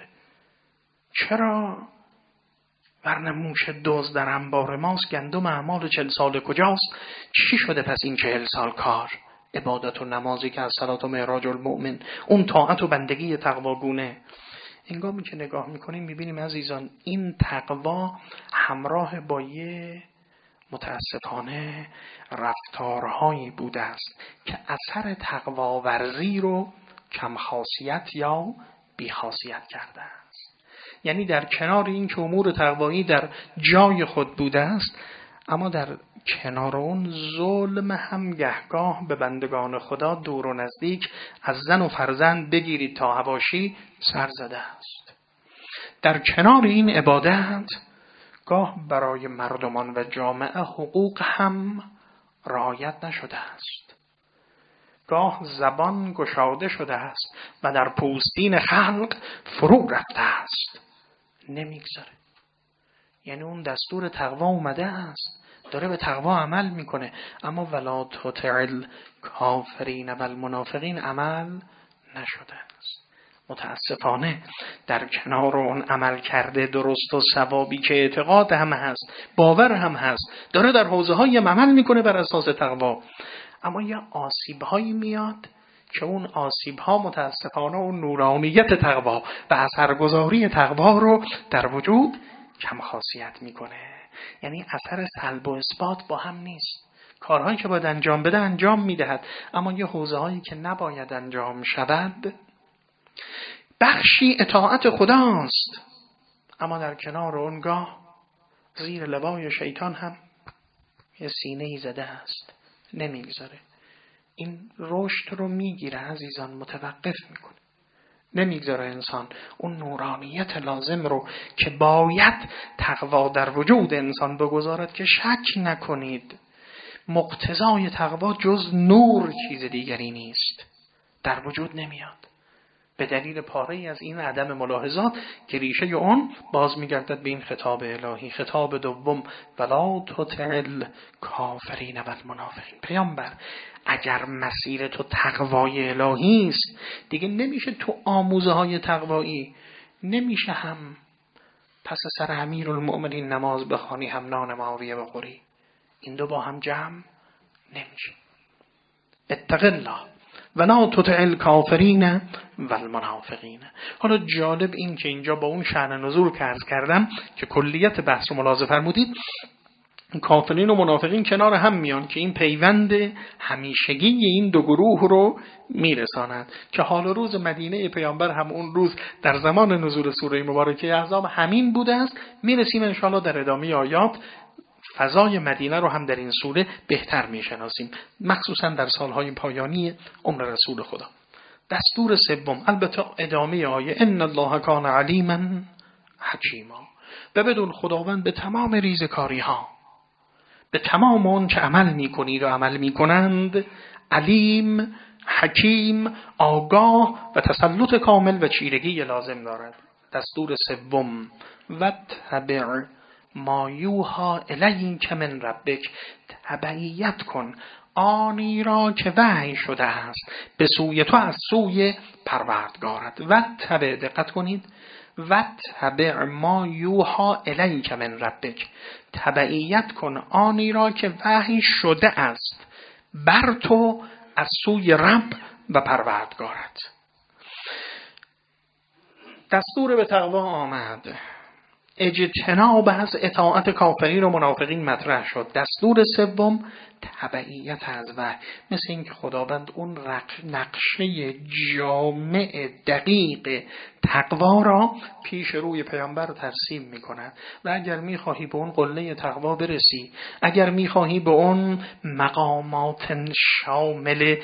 چرا ورنه موش دزد در انبار ماست، گندم اعمال 40 سال کجاست؟ چی شده پس این 40 سال کار؟ عبادت و نمازی که از صلات و معراج المؤمن، اون طاعت و بندگی تقواگونه. هنگامی که نگاه میکنیم میبینیم عزیزان این تقوا همراه با یه متاسفانه رفتارهایی بوده است که اثر تقوا ورزی رو کم خاصیت یا بی خاصیت کرده است. یعنی در کنار این که امور تقوایی در جای خود بوده است، اما در کنار اون ظلم هم گهگاه به بندگان خدا دور و نزدیک از زن و فرزند بگیرید تا حواشی سر زده است. در کنار این عبادت گاه برای مردمان و جامعه حقوق هم رعایت نشده است. گاه زبان گشاده شده است و در پوستین خلق فرو رفته است. نمیگذاره. یعنی اون دستور تقوا اومده است، داره به تقوا عمل میکنه، اما ولا تطع الکافرین و المنافقین عمل نشده است. متاسفانه در کنار اون عمل کرده درست و ثوابی که اعتقاد هم هست، باور هم هست، داره در حوزه های عمل میکنه بر اساس تقوا، اما یه آسیب هایی میاد که اون آسیب ها متاسفانه اون نورانیت تقوا و اثرگذاری تقوا رو در وجود کم خاصیت میکنه. یعنی اثر سلب و اثبات با هم نیست. کارهایی که باید انجام بده انجام میدهد، اما یه حوزه هایی که نباید انجام شود بخشی اطاعت خداست، اما در کنار اونگاه زیر لوای شیطان هم یه سینه‌ای زده است، نمیگذاره. این رشد رو میگیره عزیزان، متوقف میکنه، نمیگذاره انسان اون نورانیت لازم رو که باید تقوا در وجود انسان بگذارد، که شک نکنید مقتضای تقوا جز نور چیز دیگری نیست، در وجود نمیاد به دلیل پاره‌ای از این عدم ملاحظات که ریشه اون باز میگردد به این خطاب الهی. خطاب دوم ولا تطع الکافرین و المنافقین. پیامبر اگر مسیر تو تقوای الهی است، دیگه نمیشه تو آموزه های تقوایی، نمیشه هم پس سر امیرالمؤمنین نماز بخوانی هم نان معاویه بخوری، این دو با هم جمع نمیشه. اتق الله ولا تطع الکافرین و المنافقین. حالا جالب این که اینجا با اون شأن نزول که عرض کردم که کلیت بحث رو ملاحظه فرمودید، کافرین و منافقین کنار هم میان که این پیوند همیشگی این دو گروه رو میرساند، که حال روز مدینه پیامبر هم اون روز در زمان نزول سوره مبارکه احزاب همین بوده است. میرسیم انشاءالله در ادامه آیات فضای مدینه رو هم در این سوره بهتر میشناسیم، مخصوصا در سالهای پایانی عمر رسول خدا. دستور سوم، البته ادامه آیه ان الله کان علیما حکیما، و بدون خداوند به تمام ریزکاری ها، به تمام اون که عمل میکنید و عمل میکنند، علیم، حکیم، آگاه و تسلط کامل و چیرگی لازم دارد. دستور سوم واتبع ما یوحی الیک من ربک، تبعیت کن آنی را که وحی شده است به سوی تو از سوی پروردگارت. واتبع، دقت کنید، واتبع ما یوحی الیک من ربک، تبعیت کن آنی را که وحی شده است بر تو از سوی رب و پروردگارت. دستور به تقوا آمد، اجتناب از اطاعت کافرین و منافقین مطرح شد. دستور سوم تبعیت از وحی، مثل این که خداوند اون نقشه جامع دقیق تقوا را پیش روی پیامبر ترسیم میکند و اگر میخواهی به اون قله تقوا برسی، اگر میخواهی به اون مقامات شامل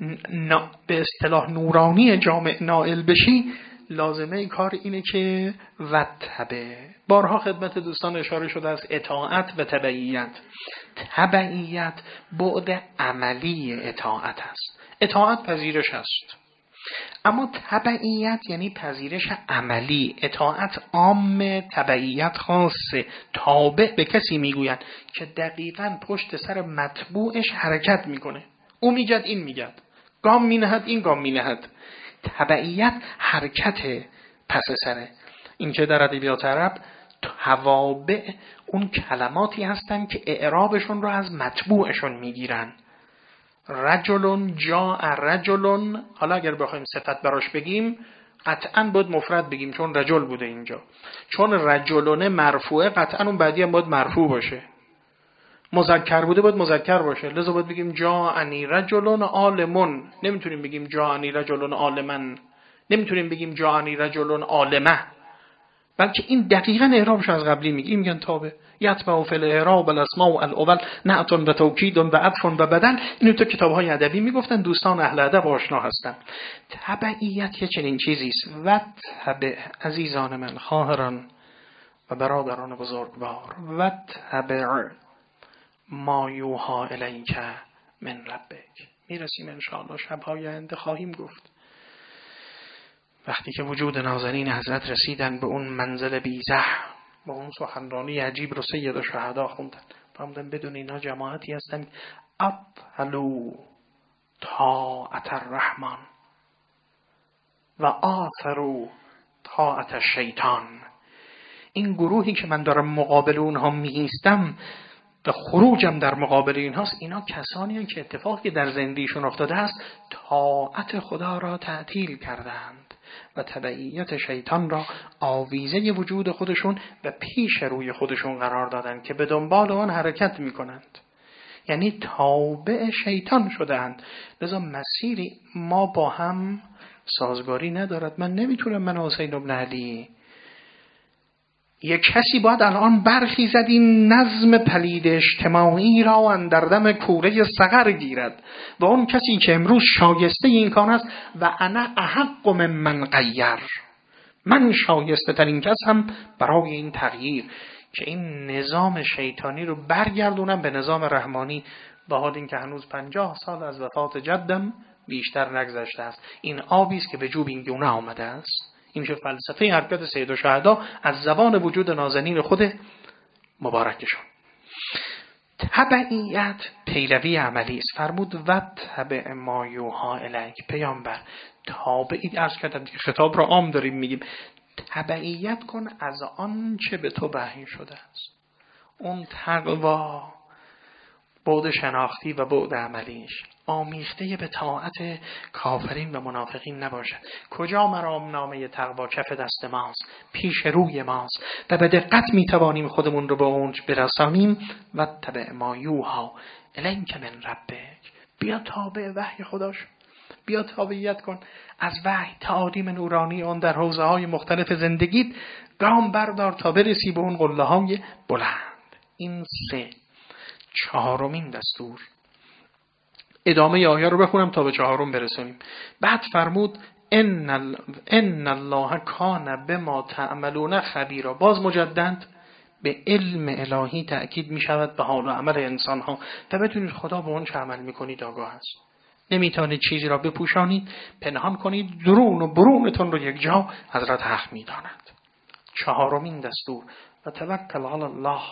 به اصطلاح نورانی جامع نائل بشی، لازمه این کار اینه که وتبع. بارها خدمت دوستان اشاره شده از اطاعت و تبعیت. تبعیت بعد عملی اطاعت است. اطاعت پذیرش است، اما تبعیت یعنی پذیرش عملی. اطاعت عام، تبعیت خاصه. تابع به کسی میگویند که دقیقاً پشت سر متبوعش حرکت میکنه. او میگد این میگد، گام مینهد این گام مینهد. تبعیت حرکت پس سره. این که در ادبیات عرب توابع اون کلماتی هستن که اعرابشون رو از متبوعشون میگیرن. رجلون جاء رجلون، حالا اگر بخوایم صفت براش بگیم قطعاً باید مفرد بگیم چون رجل بوده اینجا. چون رجلون مرفوعه قطعاً اون بعدی هم باید مرفوع باشه. مذکر بوده باید مذکر باشه، لذا باید بگیم جاءنی رجلون عالمون. نمیتونیم بگیم جاءنی رجلون عالمن، نمیتونیم بگیم جاءنی رجلون عالمه، بلکه این دقیقاً اعرابش از قبلی میگیم. میگن تابع یتبع فی الاعراب الاسماء الاول نعت و توکید و عطف و بدل. اینو تو کتاب‌های ادبی میگفتن، دوستان اهل ادب آشنا هستن. تبعیت یه چنین چیزی است. و تبع عزیزان من، خواهران و برادران بزرگوار، و تبع ما یوحی الیک من ربک. میرسیم انشاءالله شب‌های آینده خواهیم گفت. وقتی که وجود نازنین حضرت رسیدن به اون منزل بیزه، به اون سخنرانی عجیب رو سید الشهدا خوندن بدون اینا جماعتی هستن ابطلوا طاعت الرحمن و آثروا طاعت الشیطان. این گروهی که من دارم مقابل اونها میایستم و خروجم در مقابل اینهاست، اینا کسانی هستند که اتفاقی در زندگیشون افتاده است طاعت خدا را تعطیل کردند و تبعیت شیطان را آویزه وجود خودشون و پیش روی خودشون قرار دادند که به دنبال آن حرکت میکنند، یعنی تابع شیطان شدند. لذا مسیری ما با هم سازگاری ندارد. من نمیتونم، من حسین بن علی، یک کسی باید الان برخیزد این نظم پلید اجتماعی را اندر دم کوره سقر گیرد و اون کسی که امروز شایسته این کار است و انا احق من غیر، من شایسته ترین کس هم برای این تغییر که این نظام شیطانی رو برگردونم به نظام رحمانی، با حال این که هنوز 50 سال از وفات جدم بیشتر نگذشته است. این آبی است که به جوب این گونه آمده است. این میشه فلسفه حرکت سید الشهدا از زبان وجود نازنین خود مبارکشون. تبعیت پیروی عملی است. فرمود و تبع ما یوحی الیک، پیامبر تابعی. عرض کردم که خطاب را عام داریم میگیم. تبعیت کن از آن چه به تو وحی شده است. اون تقوا بعد شناختی و بعد عملیش آمیخته به طاعت کافرین و منافقین نباشد. کجا مرام نامه تقوا کف دست ماست، پیش روی ماست و به دقت میتوانیم خودمون رو به اونج برسانیم. و تبع ما یوحی الیک من ربک، بیا تابع وحی خداش، بیا تابعیت کن از وحی تعالیم نورانی اون در حوزه های مختلف زندگیت. گام بردار تا برسی به اون قله های بلند. این 3. 4مین دستور. ادامه آیه رو بخونم تا به 4 برسونیم. بعد فرمود ان الله کان بما تعملون خبیرا. باز مجدد به علم الهی تأکید می شود به حال و عمل انسان ها و بدونید خدا به اون چه عمل می کنید آگاه است. نمیتونید چیزی را بپوشانید، پنهان کنید، درون و برونتون رو یک جا حضرت حق می داند. 4مین دستور و توکل علی الله،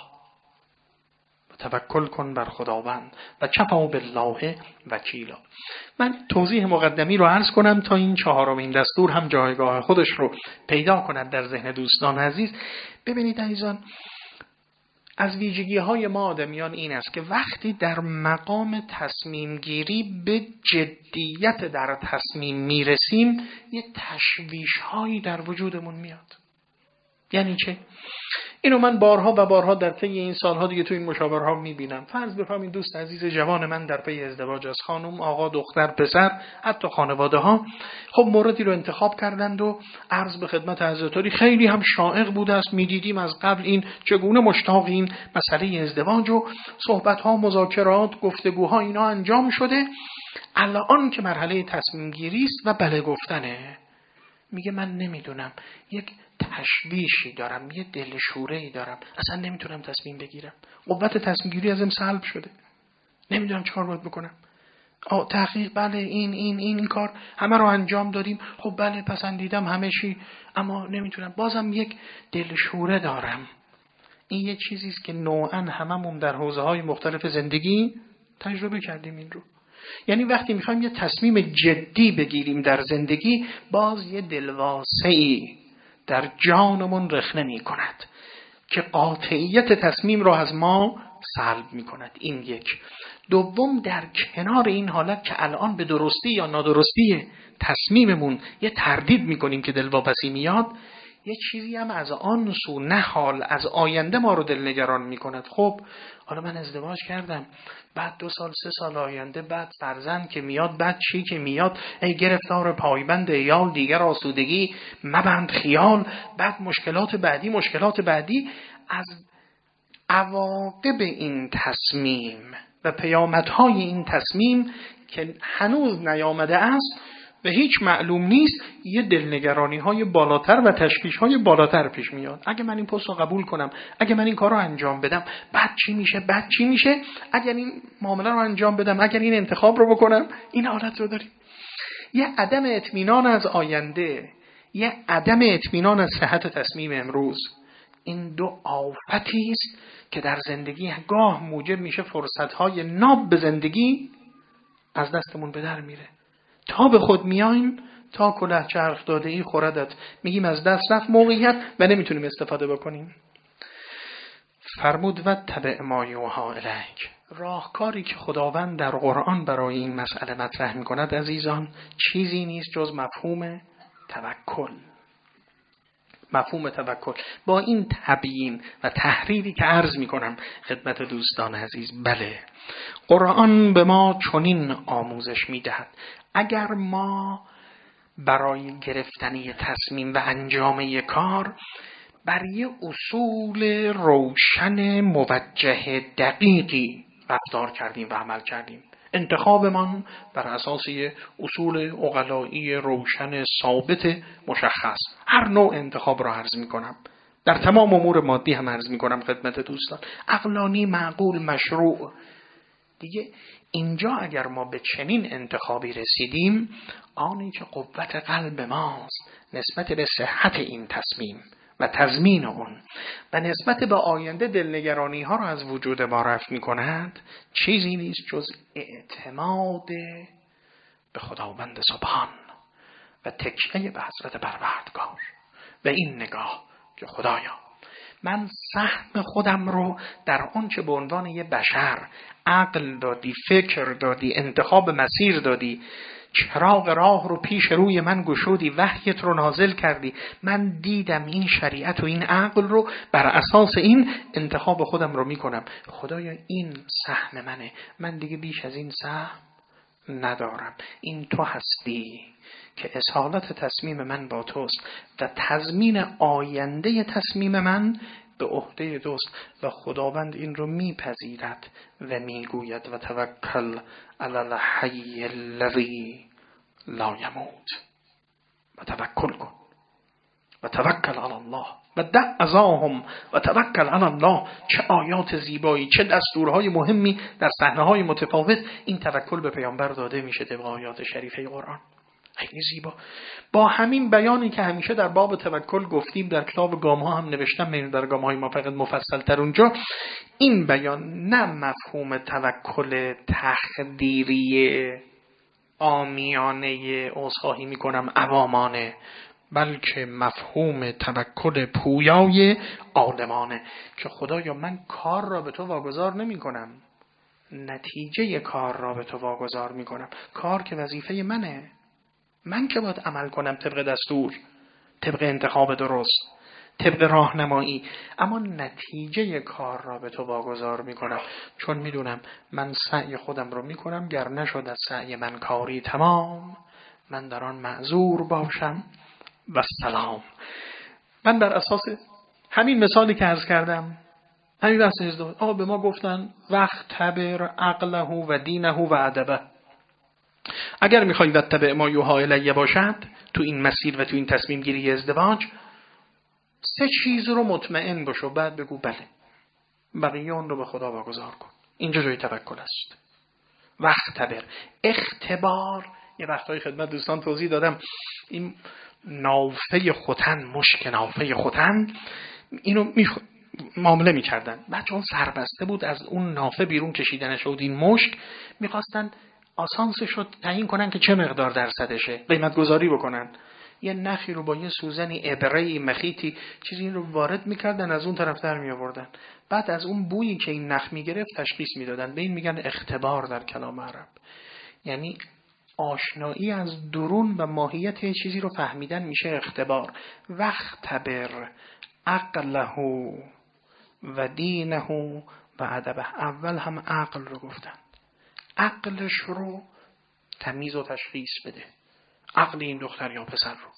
توکل کن بر خداوند و کفا بالله وکیلا. من توضیح مقدمی رو عرض کنم تا این 4مین دستور هم جایگاه خودش رو پیدا کند در ذهن دوستان عزیز. ببینید عزیزان، از ویژگی های ما آدمیان این است که وقتی در مقام تصمیم گیری به جدیت در تصمیم میرسیم، یه تشویش هایی در وجودمون میاد. یعنی چه؟ اینو من بارها و بارها در طی این سالها دیگه تو این مشاورها میبینم. فرض بفرمایید دوست عزیز جوان من در پی ازدواج از خانم، آقا، دختر، پسر، حتی خانواده ها خب موردی رو انتخاب کردند و عرض به خدمت حضرت خیلی هم شائع بوده است. میدیدیم از قبل این چگونه مشتاق این مسئله ازدواج و صحبت ها، مذاکرات، گفتگوها اینا انجام شده. الان که مرحله تصمیم گیری است و بله گفتنه، میگه من نمیدونم، یک تشویشی دارم، یه دلشوره‌ای دارم، اصلا نمیتونم تصمیم بگیرم، قوت تصمیم گیری ازم سلب شده، نمیدونم چیکار باید بکنم. تحقیق بله، این کار همه رو انجام دادیم، خب بله پسندیدم همه چی، اما نمیتونم، بازم یک دلشوره دارم. این یه چیزی است که نوعاً هممون در حوزه‌های مختلف زندگی تجربه کردیم این رو. یعنی وقتی میخوایم یه تصمیم جدی بگیریم در زندگی، باز یه دلواسه‌ای در جانمون رخنه می‌کند که قاطعیت تصمیم رو از ما سلب می‌کند. این یک. دوم، در کنار این حالت که الان به درستی یا نادرستی تصمیممون یه تردید می‌کنیم که دلواپسی میاد، یه چیزی هم از آن سو نه حال از آینده ما رو دلنگران می‌کند. خب حالا من ازدواج کردم، بعد 2 سال 3 سال آینده، بعد فرزند که میاد، بعد چی که میاد، ای گرفتار پایبند ایال دیگر آسودگی مبند خیال، بعد مشکلات بعدی از عواقب این تصمیم و پیامدهای این تصمیم که هنوز نیامده است و هیچ معلوم نیست، یه دلنگرانی های بالاتر و تشویش های بالاتر پیش میاد. اگه من این پست رو قبول کنم، اگه من این کار رو انجام بدم، بعد چی میشه، اگر این معامله رو انجام بدم، اگر این انتخاب رو بکنم، این حالت رو داریم. یه عدم اطمینان از آینده، یه عدم اطمینان از صحت تصمیم امروز. این دو آفتی است که در زندگی گاه موجب میشه فرصت‌های ناب به زندگی از دستمون به در میره. تا به خود میایم، تا کلاه چرخ داده‌ای خوردت، میگیم از دست رفت موقعیت و نمیتونیم استفاده بکنیم. فرمود و تبع ما یوحی الیک. راهکاری که خداوند در قرآن برای این مسئله مطرح میکند عزیزان، چیزی نیست جز مفهوم توکل. مفهوم توکل. با این تبیین و تحریری که عرض میکنم خدمت دوستان عزیز، بله قرآن به ما چنین آموزش میدهد. اگر ما برای گرفتن تصمیم و انجام یک کار بر یه اصول روشن موجه دقیقی رفتار کردیم و عمل کردیم، انتخابمان بر اساس اصول عقلایی روشن ثابت مشخص، هر نوع انتخاب را عرض میکنم، در تمام امور مادی هم عرض میکنم خدمت دوستان، عقلانی، معقول، مشروع، دیگه اینجا اگر ما به چنین انتخابی رسیدیم، آنی که قوت قلب ماست نسبت به صحت این تصمیم و تضمین اون و نسبت به آینده دلنگرانی ها را از وجود ما رفع می کند، چیزی نیست جز اعتماد به خداوند سبحان و تکیه به حضرت پروردگار و این نگاه که خدایا من سهم خودم رو در اون چه به عنوان یه بشر عقل دادی، فکر دادی، انتخاب مسیر دادی، چراغ راه رو پیش روی من گشودی، وحیت رو نازل کردی، من دیدم این شریعت و این عقل رو، بر اساس این انتخاب خودم رو میکنم. خدایا این سهم منه، من دیگه بیش از این سهم ندارم. این تو هستی که اصالت تصمیم من با توست و تضمین آینده تصمیم من به عهده دوست و خداوند این رو میپذیرد و میگوید و توکل علی الحی الذی لا یموت، و توکل کن و توکل علی الله و دع اذاهم و توکل علی الله. چه آیات زیبایی، چه دستورهای مهمی در صحنه‌های متفاوت این توکل به پیامبر داده میشه طبق آیات شریفه قرآن. خیلی زیبا. با همین بیانی که همیشه در باب توکل گفتیم، در کتاب گام ها هم نوشتم، در گام های ما فقط مفصل تر اونجا، این بیان نه مفهوم توکل تخدیری عامیانه، عذرخواهی میکنم عوامانه، بلکه مفهوم توکل پویای عالمانه که خدایا من کار را به تو واگذار نمی کنم، نتیجه کار را به تو واگذار می کنم. کار که وظیفه منه، من که باید عمل کنم طبق دستور، طبق انتخاب درست، طبق راهنمایی، اما نتیجه کار را به تو واگذار میکنم، چون میدونم من سعی خودم رو میکنم، گر نشد از سعی من کاری تمام، من در آن معذور باشم و سلام. من بر اساس همین مثالی که عرض کردم، همین بحث ازدواج، به ما گفتن وقت تبر عقله و دینه و ادبه. اگر میخوای وتبع ما یوحی الیه باشد تو این مسیر و تو این تصمیم گیری ازدواج، 3 چیز رو مطمئن باش و بعد بگو بله، بقیه اون رو به خدا واگذار کن. اینجا جای توکل است. وقت تبر، اختبار. یه وقتایی خدمت دوستان توضیح دادم، این نافه ختن، مشک نافه ختن، اینو معامله میکردن، بعد چون سربسته بود از اون نافه بیرون کشیدن شد این مشک، میخواستن آسانسش رو تعیین کنن که چه مقدار درصدشه، قیمت گذاری بکنن. یه نخی رو با یه سوزنی، ابره‌ای، مخیطی، چیزی رو وارد میکردن، از اون طرف در میآوردن، بعد از اون بویی که این نخ میگرفت تشخیص میدادن. به این میگن اختبار در کلام عرب، یعنی آشنایی از درون و ماهیت یه چیزی رو فهمیدن میشه اختبار. وقت تبر عقله و دینه و ادبه. اول هم عقل رو گفتن، عقلش رو تمیز و تشخیص بده، عقل این دختر یا پسر رو.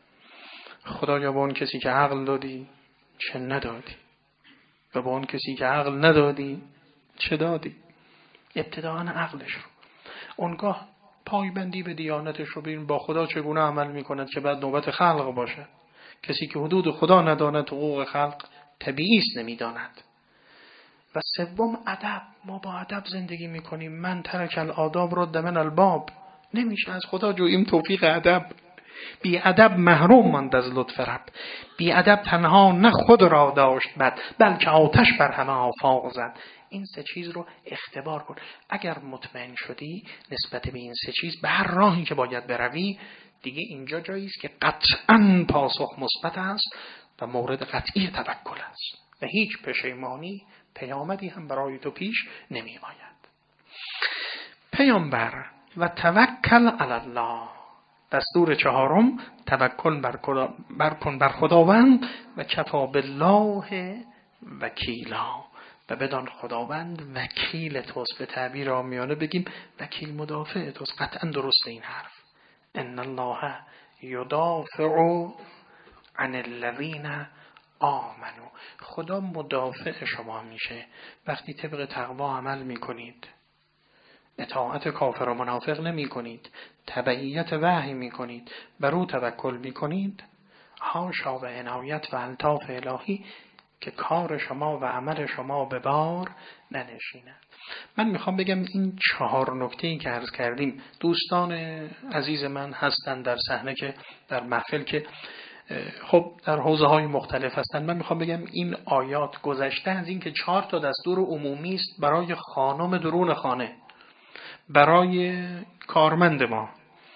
خدایا با اون کسی که عقل دادی چه ندادی، و با اون کسی که عقل ندادی چه دادی. ابتداء عقلش رو، اونگاه پایبندی به دیانتش رو ببین با خدا چگونه عمل میکند که بعد نوبت خلق باشه. کسی که حدود خدا نداند حقوق خلق طبیعی است نمیداند. و سوم ادب. ما با ادب زندگی میکنیم. من ترک الآداب رد من الباب. نمیشه از خدا جوییم توفیق ادب. بی ادب محروم ماند از لطف رب. بی ادب تنها نه خود را داشت بد، بلکه آتش بر همه آفاق زد. این 3 چیز رو اختبار کن. اگر مطمئن شدی نسبت به این 3 چیز، به هر راهی که باید بروی، دیگه اینجا جایی است که قطعاً پاسخ مثبت است و مورد قطعی توکل است و هیچ پشیمانی، پیامدی هم برای تو پیش نمی آید. پیامبر و توکل علی الله. دستور 4، توکل بر خداوند و کفا بالله وکیلا. و بدان خداوند وکیل توست. به تعبیر عامیانه بگیم وکیل مدافع توست. قطعا درست این حرف. ان الله یدافع عن الذین آمنو. خدا مدافع شما میشه وقتی طبق تقوا عمل میکنید، اطاعت کافر و منافق نمی کنید، تبعیت وحی می کنید، بر او توکل می کنید، حاشا و عنایت و الطاف الهی که کار شما و عمل شما به بار ننشیند. من میخوام بگم این 4 نکته‌ای که عرض کردیم، دوستان عزیز من هستن در صحنه که در محفل که خب در حوزه‌های مختلف هستن. من میخوام بگم این آیات گذشته از این که 4 تا دستور عمومی است برای خانم درون خانه، برای کارمند ما،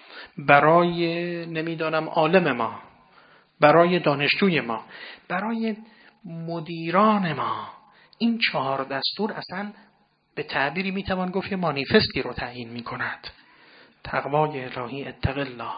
برای نمیدانم عالم ما، برای دانشجوی ما، برای مدیران ما. این 4 دستور اصلا به تعبیری میتوان گفت یه مانیفستی رو تعیین میکند. تقوای الهی، اتق الله،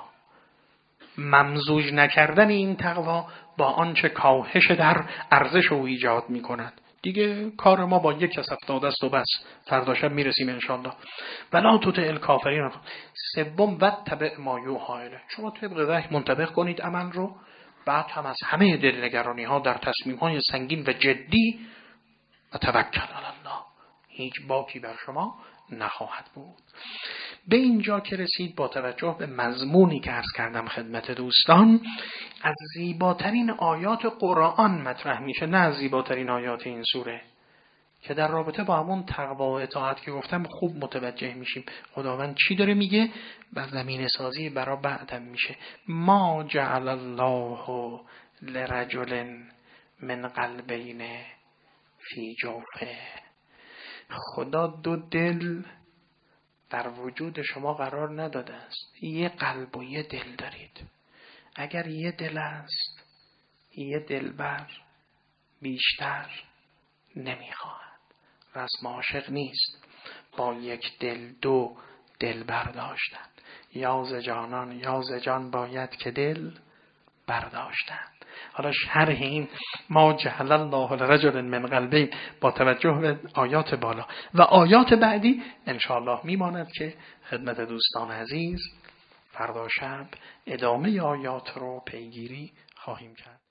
ممزوج نکردن این تقوا با آنچه کاهش در ارزش او ایجاد میکند. دیگه کار ما با 1 کسف دست و بس، فردا شب میرسیم انشالله. ولا تطع الکافرین. 3 واتبع ما یوحی الیه. شما طبق وحی منطبق کنید عمل رو، بعد هم از همه دلنگرانی ها در تصمیم های سنگین و جدی و توکل علی الله. هیچ باکی بر شما نخواهد بود. به اینجا که رسید، با توجه به مضمونی که عرض کردم خدمت دوستان، از زیباترین آیات قرآن مطرح میشه، نه از زیباترین آیات این سوره، که در رابطه با همون تقوا و اطاعت که گفتم خوب متوجه میشیم خداوند چی داره میگه و زمین سازی برای بعدم میشه. ما جعل الله لرجل من قلبین فی جوفه. خدا 2 دل در وجود شما قرار نداده است. یه قلب و یه دل دارید. اگر یه دل است، یه دلبر بیشتر نمیخواهد. رسم عاشق نیست با 1 دل 2 دلبر داشتن. یا ز جانان یا ز جان باید که دل برداشتن. حالا شرح این ما جعل الله لرجل من قلبین با توجه به آیات بالا و آیات بعدی انشاءالله میماند که خدمت دوستان عزیز فردا شب ادامه آیات رو پیگیری خواهیم کرد.